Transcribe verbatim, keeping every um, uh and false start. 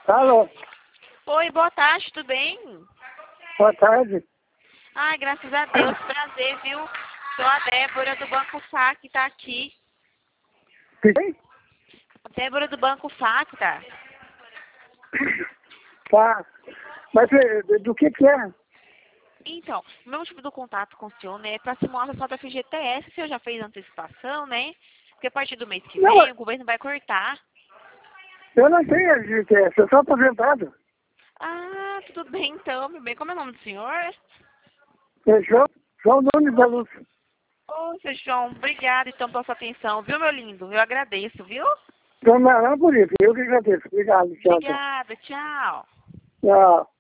Alô, Oi, boa tarde, tudo bem? boa tarde. Ai, graças a Deus, prazer, viu? Sou a Débora do Banco F A C, tá aqui. Quem? A Débora do Banco F A C, tá? Tá. Mas eh, do que que é? Então, o meu motivo do contato com o senhor, né, é para simular a sua F G T S, o senhor já fez antecipação, né? Porque a partir do mês que Não, vem, o governo vai cortar. eu não tenho F G T S, eu sou aposentado. Ah, tudo bem então, meu bem. Como é o nome do senhor? É João, João Nunes da Luz. Ô, seu João, obrigada então pela sua atenção, viu, meu lindo? Eu agradeço, viu? Não, não, não por isso, eu que agradeço. Obrigado, tchau, tchau. Obrigada, tchau. Tchau.